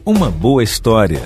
uma boa história.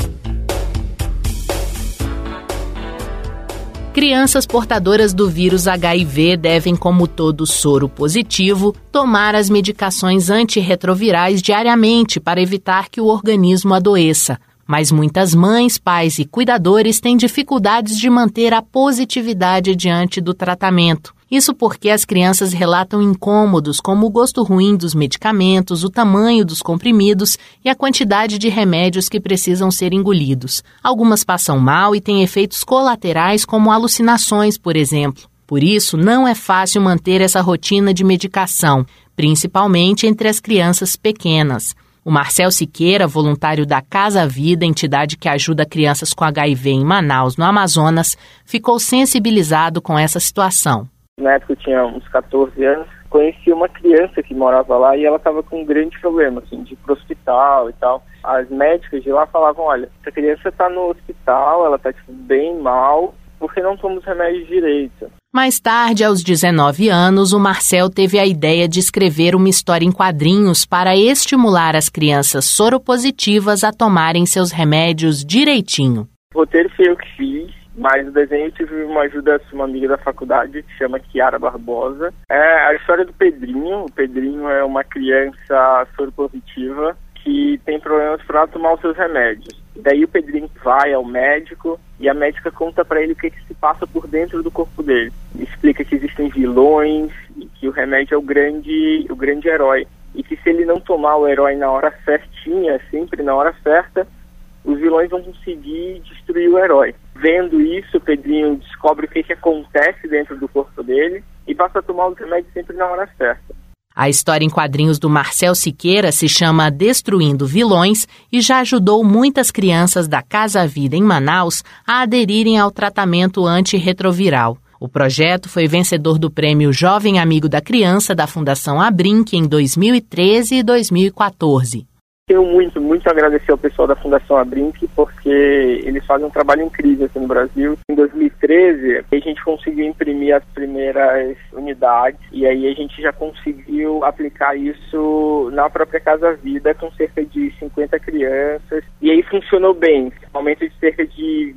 Crianças portadoras do vírus HIV devem, como todo soro positivo, tomar as medicações antirretrovirais diariamente para evitar que o organismo adoeça. Mas muitas mães, pais e cuidadores têm dificuldades de manter a positividade diante do tratamento. Isso porque as crianças relatam incômodos como o gosto ruim dos medicamentos, o tamanho dos comprimidos e a quantidade de remédios que precisam ser engolidos. Algumas passam mal e têm efeitos colaterais como alucinações, por exemplo. Por isso, não é fácil manter essa rotina de medicação, principalmente entre as crianças pequenas. O Marcel Siqueira, voluntário da Casa Vida, entidade que ajuda crianças com HIV em Manaus, no Amazonas, ficou sensibilizado com essa situação. Na época eu tinha uns 14 anos, conheci uma criança que morava lá e ela estava com um grande problema, assim, de ir pro hospital e tal. As médicas de lá falavam, olha, essa criança está no hospital, ela está bem mal, por que não toma os remédios direito? Mais tarde, aos 19 anos, o Marcel teve a ideia de escrever uma história em quadrinhos para estimular as crianças soropositivas a tomarem seus remédios direitinho. O roteiro foi eu que fiz, mas o desenho eu tive uma ajuda de uma amiga da faculdade que chama Kiara Barbosa. É a história do Pedrinho. O Pedrinho é uma criança soropositiva que tem problemas para tomar os seus remédios. Daí o Pedrinho vai ao médico e a médica conta para ele o que se passa por dentro do corpo dele. Explica que existem vilões e que o remédio é o grande herói. E que se ele não tomar o herói na hora certinha, sempre na hora certa, os vilões vão conseguir destruir o herói. Vendo isso, o Pedrinho descobre o que acontece dentro do corpo dele e passa a tomar os remédios sempre na hora certa. A história em quadrinhos do Marcel Siqueira se chama Destruindo Vilões e já ajudou muitas crianças da Casa Vida em Manaus a aderirem ao tratamento antirretroviral. O projeto foi vencedor do prêmio Jovem Amigo da Criança da Fundação Abrinq em 2013 e 2014. Tenho muito a agradecer ao pessoal da Fundação Abrinq, porque eles fazem um trabalho incrível aqui no Brasil. Em 2013, a gente conseguiu imprimir as primeiras unidades e aí a gente já conseguiu aplicar isso na própria Casa Vida com cerca de 50 crianças. E aí funcionou bem, um aumento de cerca de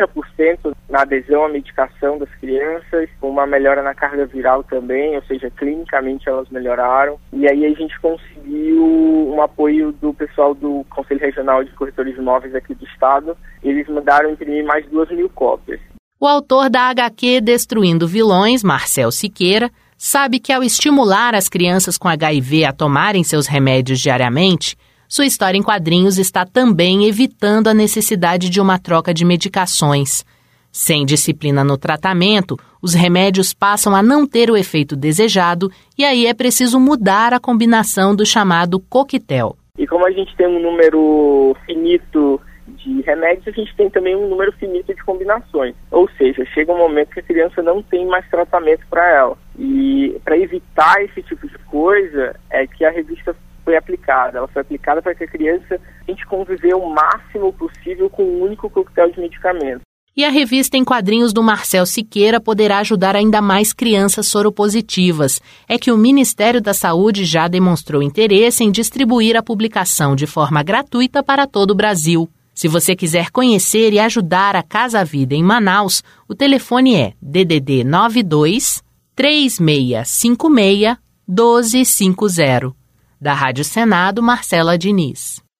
30% na adesão à medicação das crianças, com uma melhora na carga viral também, ou seja, clinicamente elas melhoraram. E aí a gente conseguiu um apoio do pessoal do Conselho Regional de Corretores de Imóveis aqui do estado. Eles mandaram imprimir mais de 2.000 cópias. O autor da HQ Destruindo Vilões, Marcel Siqueira, sabe que ao estimular as crianças com HIV a tomarem seus remédios diariamente, sua história em quadrinhos está também evitando a necessidade de uma troca de medicações. Sem disciplina no tratamento, os remédios passam a não ter o efeito desejado e aí é preciso mudar a combinação do chamado coquetel. E como a gente tem um número finito de remédios, a gente tem também um número finito de combinações. Ou seja, chega um momento que a criança não tem mais tratamento para ela. E para evitar esse tipo de coisa, é que a revista foi aplicada. Ela foi aplicada para que a criança tente conviver o máximo possível com um único coquetel de medicamentos. E a revista em quadrinhos do Marcel Siqueira poderá ajudar ainda mais crianças soropositivas. É que o Ministério da Saúde já demonstrou interesse em distribuir a publicação de forma gratuita para todo o Brasil. Se você quiser conhecer e ajudar a Casa Vida em Manaus, o telefone é DDD 92 3656 1250. Da Rádio Senado, Marcela Diniz.